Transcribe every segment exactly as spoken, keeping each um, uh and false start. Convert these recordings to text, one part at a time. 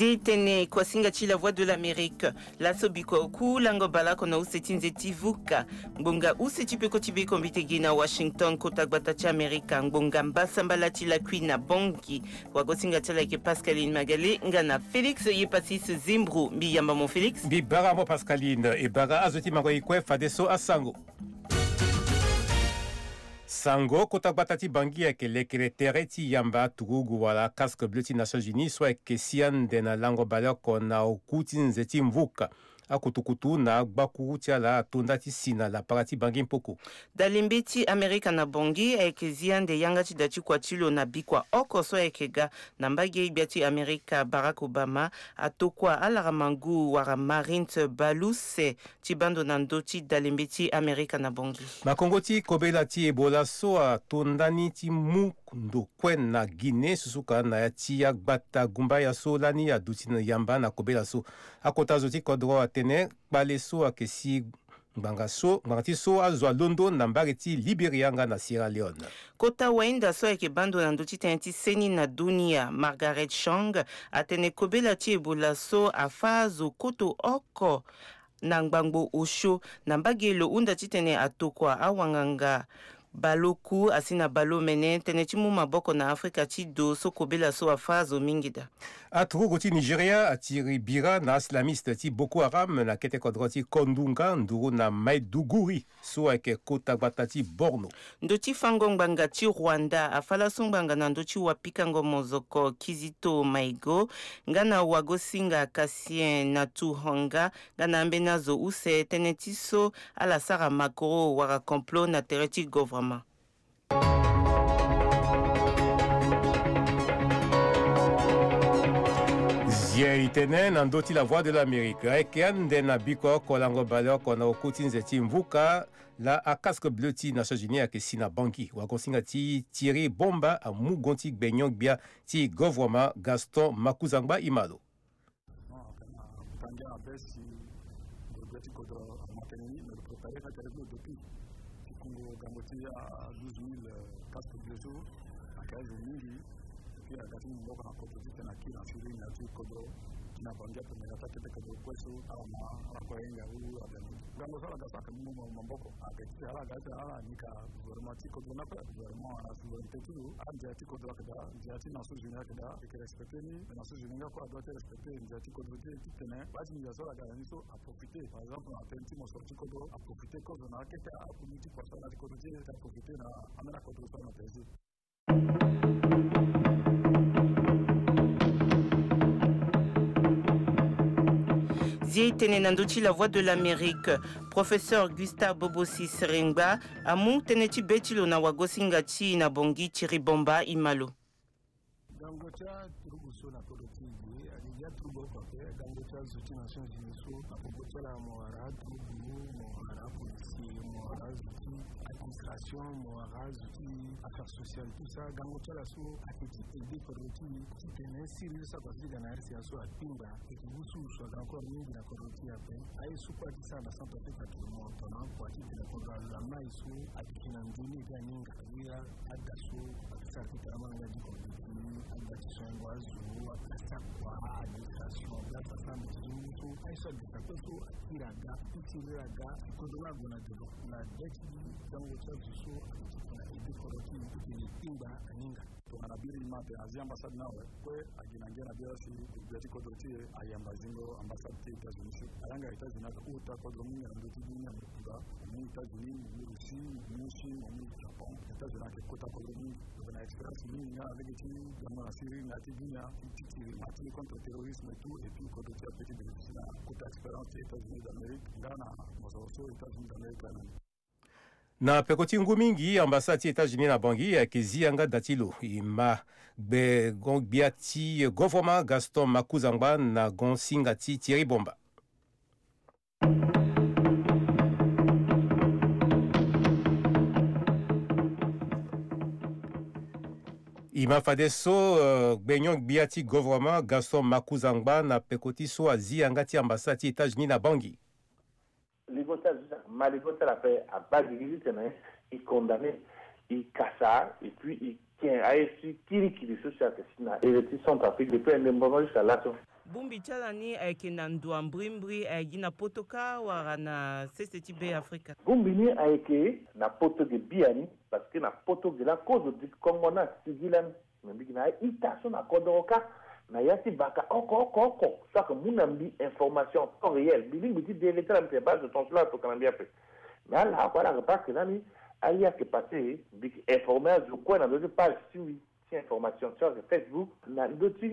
Zietene kwa singachi la voix de l'Amérique. La sobiko ku lango bala kona usetinze tivuka. Ngbonga usetipe kotibe kombite gina Washington kota gbatachi Amerika. Ngbonga mbasambala tila kuina bongi. Wago singati la ke Pascaline Magalé. Ngana Félix Yepasis Zimbru. Mbiyamba mon Félix. Mbibara mo Pascaline. Ebara azoti mango ikwe fadeso asango. Sango kota batati bangi ya kele kere tereti yamba turugu wala casque bleu ti Nations Unies soit kesian de na lango bala kona okuti nzeti mvuka akutukutu na gbaku tia la tonda ti sina la parati bangi mpoko. Dalimbeti Amerika na bongi ekezian de yanga ti dati kwa tilo na bikwa oko so ekega na mbage ibiati Amerika Barack Obama atokwa alara mangu wara Marines baluse ti bando na ndoti dalimbeti Amerika na bongi. Makongo ti kobela ti Ebola so a tondani ti mu ndo kwen na Guinée susuka na ya ti ya gbata gumba ya so lani ya duti na yamba na kobela so akota zoti kodro atene bale so akesi mbanga so mbangati so azwa londo na mbare ti Liberia nga na Sierra Leone. Kota wainda so eke bando na nduti tenti seni na dunia Margaret Chong atene kobela ti Ebola so afazo koto oko na ngbango osho na mbagelo unda titene atokwa awanganga baloku asina balo mene tene timu maboko na Afrika ti do so kobela so afazo mingida. Atrugo ti Nigeria atiri bira na islamiste ti Boko Haram na kete kodro ti Kondunga nduru na Maiduguri so eke kota gbata ti Borno. Ndoti fango ngbanga ti Rwanda afala so ngbanga na ndoti wapika ngo mozoko Kizito Maigo ngana wago singa kasien na tuhonga ngana ambena zo use tene ti so ala sara makoro wara complot na tereti government. Zia itene na ndoti la voix de l'Amérique. Ekean de na biko kolango baleo kona okuti nzeti mvuka la a casque bleu ti Nations Unies ke sina banki. Wakonsinga ti Thierry Bomba a mugonti gbenyong bia ti gouvernement Gaston Makuzangba Imalo. Congo Gambotia à douze mille casques bleus à quinze mille et puis à quatre mille à côté na kila siri na tu kodro na bangia pour la tête de kodro kweso ama akoenga huyu adani ngambo sala gasa kama mamboko akati ala gasa ala nika gouvernement ti kodro na pa gouvernement na souveraineté tu anja ti kodro kada anja ti na souveraineté kada et respecter ni na souveraineté ko doit être respecter anja ti kodro ti tene basi ni sala gasa ni so à profiter par exemple na tenti mo sorti kodro à profiter kodro na kete a community pour ça na kodro ti à profiter na amena kodro ça na tezi. Zietene nanduchi la voix de l'Amérique. Professeur Gustave Bobosi Serengba amu teneti betilo na wagosinga chi na bongi Thierry Bomba Imalo. Dangocha turubuso na koloti ye ali ya turubo kwa pe dangocha zuti Nations Unies so na bobocha la moara turubu moara polisi moara zuti administration moara zuti affaires sociales tout ça dangocha la so akiti ebe koloti tene sérieux ça parce que na R C A so atinda et kuhusu so encore mingi na koloti ya pe ai super tisa na South Africa tout le monde on a kwa titre la programme la maiso akina ndini ganinga ya adaso akisa kitama na diko administration wazo akasa kwa administration ya sasa mtu aisha dikato akiraga ikiraga kodona gona debo na deki dango chazo so akina edikoroti ni pinda aninga tunabiri mate azi ambassade nawe kwe aginangena bila si biati kodoti ayamba zingo ambassade ti États-Unis alanga États-Unis ko ta kodomi na ndoti dunia mba ni États-Unis ni Russie ni Chine ni Japon États-Unis ke kota kodomi na expérience ni na avec ti dans la Syrie na ti dunia ti ti mati contre terrorisme et tout et puis kodoti a petit bénéfice na kota expérience États-Unis d'Amérique ngana mozo États-Unis d'Amérique na pekoti ngumingi ambasati États-Unis na bangi ya kezi anga datilo ima be gongbiati gouvernement Gaston Makuzangba na gonsingati Thierry Bomba. Ima fadeso uh, gbenyong biati gouvernement Gaston Makuzangba na pekoti so azi angati ambasati États-Unis na bangi. Malécoute a fait à bas de visite, il condamné, il cassa, et puis il tient à essayer qui qui les social que et les Centrafrique depuis un moment jusqu'à là. Bumbi chalani aike na ndua mbrimbri aiki na potoka wara na seseti be Afrika. Bumbi ni aike na potoge biani parce que na potoge la cause du Congo na sigilan mbiki na itaso na kodoroka na yasi baka oko oko oko ça que munambi information temps réel biling biti délégué la base de ton cela to kanambia pe. Mais là quoi la repas que nani alia que passé biki informer je quoi na deux pages suivi information sur Facebook na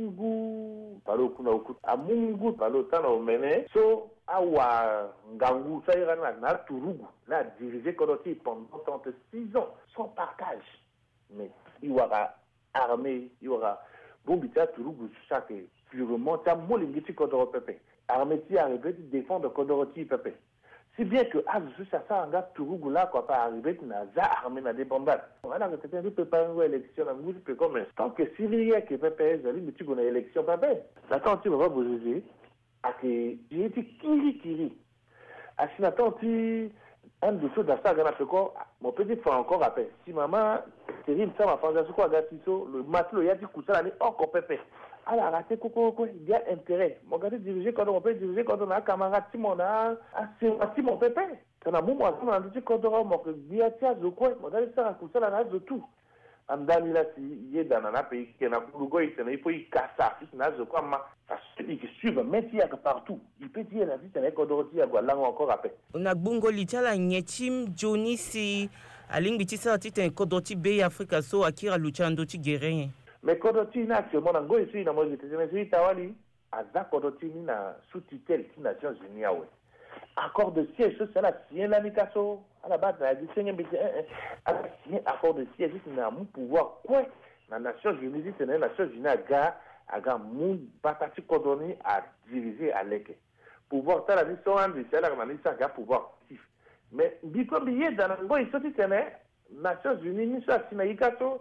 ndotingu palo kuna uku amungu palo tana omene so awa ngangu saira na na turugu la dirigé Kodoti pendant trente-six ans sans partage mais il y aura armée il y aura bombita turugu chaque purement ta molingiti Kodoro pepe armée ti arrivé de défendre Kodoroti pepe si bien que à ça ça anga turugu là quoi pas arrivé na za armée na débandade on a que c'était préparer une élection na ngouzi pe comme tant que Syrie que pepe zali mais tu connais élection pepe la tant tu va vous juger à que j'ai dit kiri kiri à si la tant tu un de ceux d'assa gana pe ko mon petit frère encore appelle si maman terrible ça ma femme quoi gatiso le matelot il a dit cousa ni encore pepe à la raté coco quoi il y a intérêt mon gars diriger quand on peut diriger quand on a camarade Simon a c'est Simon Pépé ça n'a moi on a dit quand on a bien tiens je quoi mon gars ça a cousa la race de tout andani là si il est dans un pays qui n'a pas le il faut y casser si n'a je quoi ma ça se dit que suivre même s'il y a que partout il peut dire la vie c'est quand on dit à quoi là encore après on a bungo litala nyetim Johnny si aling bitisa tite Kodoti be Afrika so akira luchando ti guerre. Mais Kodoti na actuellement na ngo ici na mo États-Unis ici tawali aza Kodoti ni na sous tutelle des Nations Unies awe accord de siège c'est la sien la nikaso à la base la dit seigneur mais à la sien accord de siège c'est na mon pouvoir quoi na Nations Unies c'est na Nations Unies aga aga mon batati Kodoni à diriger à l'eke pouvoir ta la ni so andi c'est la ni ça ga pouvoir mais biko biye dans ngo ici c'est na Nations Unies ni ça sinaikaso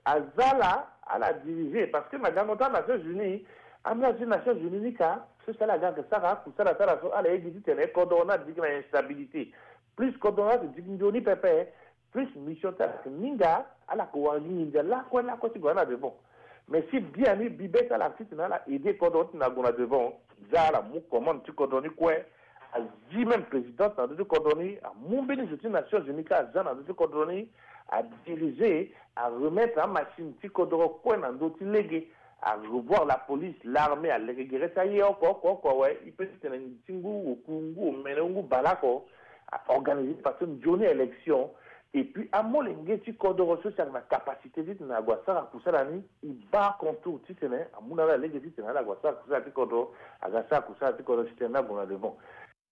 azala à la diriger parce que madame aux Nations Unies amna les Nations Unies ka c'est ça la gang ça ra pour ça la ça à la dit tenait cordona dit la instabilité plus cordona dit Johnny Pépé plus mission ta ninga à la quoi ninga là quoi là quoi tu gona de bon mais si bien ni bibé ça la petite na la aider cordona na gona de bon zala mu comment tu cordoni quoi a dit même président dans de cordoni a mon béni des Nations Unies ka zana de cordoni à diriger, à remettre en machine, si Kodoro point dans d'autres légués, à revoir la police, l'armée, à l'éguer, ça y est, encore, quoi, ouais, il peut se tenir un tingu, ou kungu, ou menungu, balako, à organiser, parce qu'une journée élection, et puis, à mon lingue, si Kodoro, c'est la capacité de n'a pas ça, pour ça, l'année, il bat contour, si c'est à mon avis, l'église, si c'est la ça, pour ça, si Kodoro, à ça, pour ça, si Kodoro, si c'est là, bon, de bon.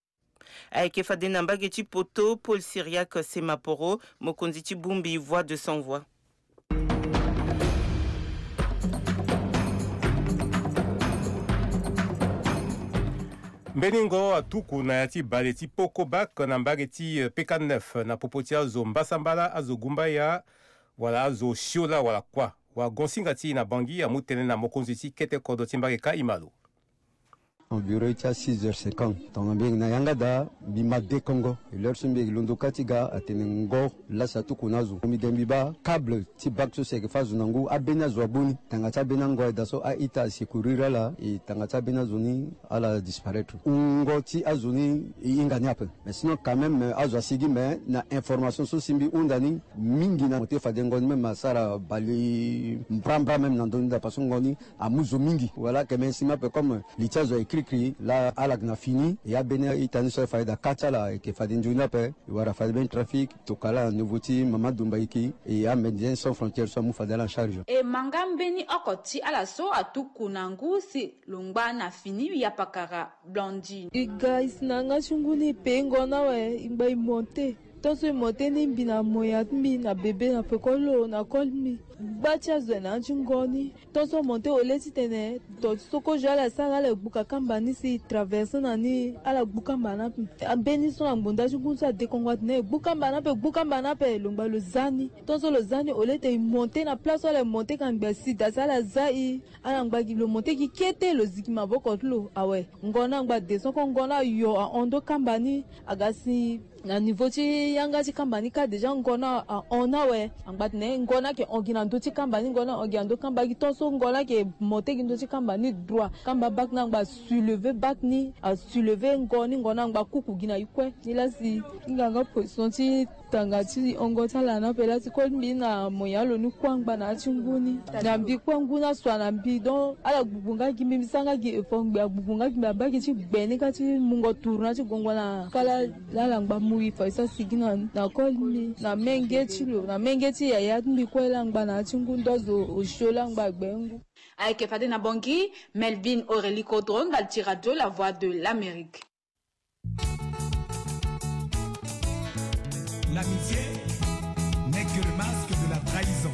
Aike fadena mbageti poto Paul Syriac Semaporo mokonziti Bumbi voix de sans voix. Mbeningo atuku na yati baleti poko bak na mbageti P K neuf na popoti azo mbasambala azo gumbaya wala azo shiola wala kwa wa gonsingati na bangi ya mutene na mokonziti kete Kodoti mbageka imalo. En bureau il y a six heures cinquante. Donc bien na yanga da bima de Congo. Leur sumbe lundo katiga atenengo la satu kunazu. Mi dembiba câble ti bakso se ke fazu nangu abena zwabuni. Tangata benango da so a ita sekurira la e tangata benazuni ala disparaître. Ungo ti azuni ingani ape. Mais sinon quand même azwa sigi mais na information so simbi undani mingi na mote fadengo même masara bali mpramba même na ndonda pasongoni amuzo mingi. Voilà que même sima pe comme litazo là à la fini et à Bénin itani so faida katala et que fadin juna pe wara faida ben trafic to kala nouveauté mama dumbaiki et à Médecins sans frontières so mu fadala en charge et mangambeni okoti ala so atukunangu si lungba na fini ya pakara blondine et guys nanga shunguni pengo na we imba monter tonso monter ni bina moya mi na bébé na pekolo na kolmi bacha zena chungoni tonso monter olesi tene to soko jala sanga le buka kamba ni si traverse na ni ala buka mbana abeni so ngunda chungunsa de kongwa ne buka mbana pe buka mbana pe longba lo zani tonso lo zani olete monter na place ole monter kan besi da sala zai ala ngba ki lo monter ki kete lo zikima boko tlo awe ngona ngba de so ko ngona yo a ondo kamba ni agasi na niveau ti yanga ti kambani ka deja ngona a ona we angbat ne ngona ke ongina ndo ti kambani ngona ongi ando kamba ki tonso ngona ke monte ki ndo ti kambani droit kamba bak na ngba soulever bak ni a soulever ngoni ngona ngba kuku gina ikwe ila si nganga position ti tanga ti ongo tala na pela ti ko mi na moyalo ni kwangba na chinguni na mbi kwanguna swa na mbi don ala gbubunga ki mi sanga ki efongbe gbubunga ki ba ki ti gbeni ka ti mungo tourna ti gongona kala la ngba oui faisa sigina na kolmi na mengeti lo na mengeti ya ya mbi kwela ngba na chingundo zo oshola ngba gbengu avec Fadena Bangui, Melvin Aurélie Codron, Altiradio, la voix de l'Amérique. L'amitié n'est que le masque de la trahison.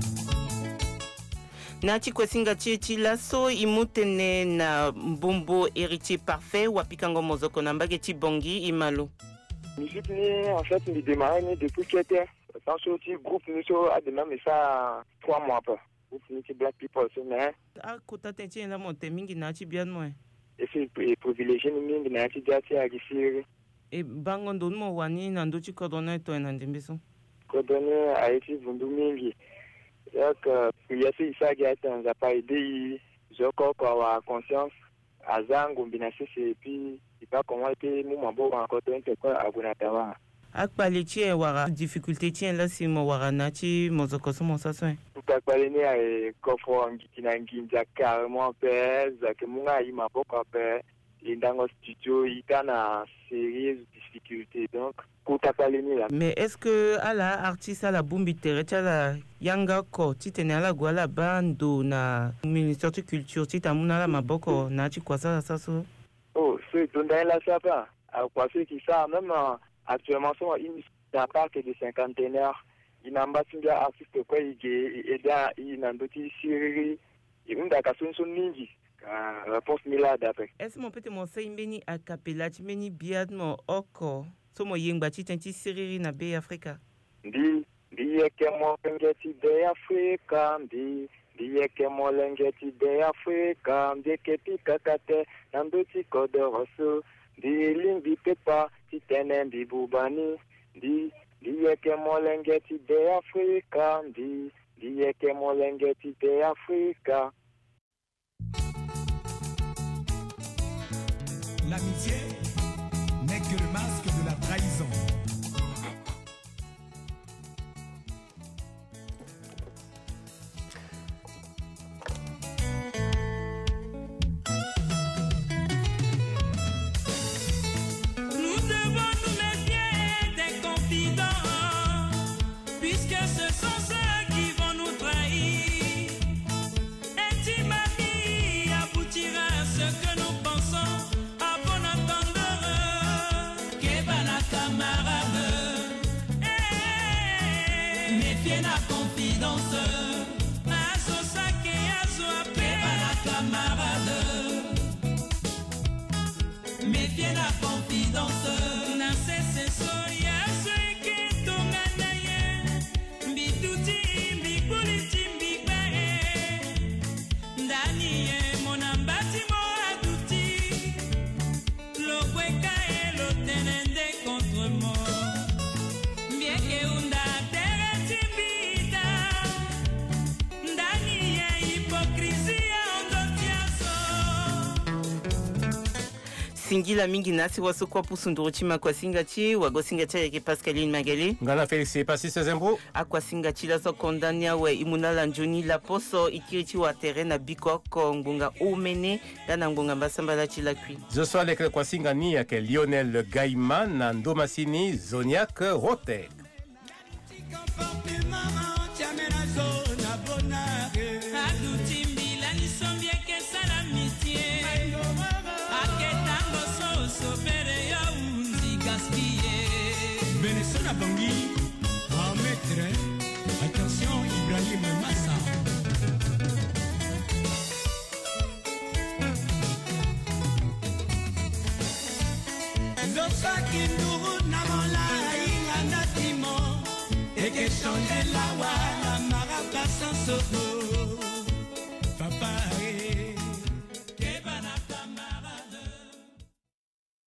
Nati Kwasinga Tcheti Lasso imutene na Mbombo héritier parfait wapikango mozoko na mbageti Bongi Imalo. Musique ni en fait ni démarré ni depuis qu'il était sans sorti groupe nous a démarré ça trois mois après. Groupe ni Black People c'est mais ah kota tenti na monte mingi na ti bien moi. Et c'est privilégié ni mingi na ti jati a gisiri. Et bango ndo mo wani na ndo ti kodona to na ndimbiso. Kodona a été vundu mingi. Donc il y a ces ça qui a été on a pas aidé je crois quoi conscience azango binasi c'est puis pas comment était mon mabo encore donc quoi abunatawa akpalitie wara difficulté tien là si mo wara nati mozoko so mo saso akpalini ai kofo ngitina nginja carrément pèse que munga ima boko pe indango studio itana sérieuse difficulté donc kutakpalini là. Mais est-ce que ala artiste ala bumbi terecha la yanga ko titene ala gwala bando na ministère de culture titamuna la maboko nati kwa ça saso. Oh, c'est tout dans la sapa. À quoi c'est qui ça même actuellement sont une part que de cinquantenaires. Il n'a pas signé artiste quoi il est là il n'a pas dit série il n'a pas son son ninji. Réponse mila d'après. Est-ce mon petit conseil meni a capella tu meni biadmo oko so mo yengba ti tenti série na Bay Africa. Di di ke mo ngeti Bay Africa di Diye ke molengeti de Afrika, diye ke pika kate, nando ti kodoroso, di limbi pepa, ti tenen di bubani, di diye ke molengeti de Afrika, di diye ke molengeti de Afrika. L'amitié n'est que le masque de la trahison. Singila mingi nasi waso kwa pusunduru chima kwa singati wago singati yake Pascaline Magali ngana Félix Passis Zembo akwa singati la so kondania we imunala njoni la poso ikirichi wa terrain na bikoko ngunga umene dana ngunga mbasamba la chila kui je sois avec kwa singani yake Lionel Gaiman na Ndomasini Zoniac Rotek Benessona Bangui, en maître, attention Ibrahim Massa. Zosa Kinduru Namola Inga Natimo, et que chante la wa, la maraka sans soto.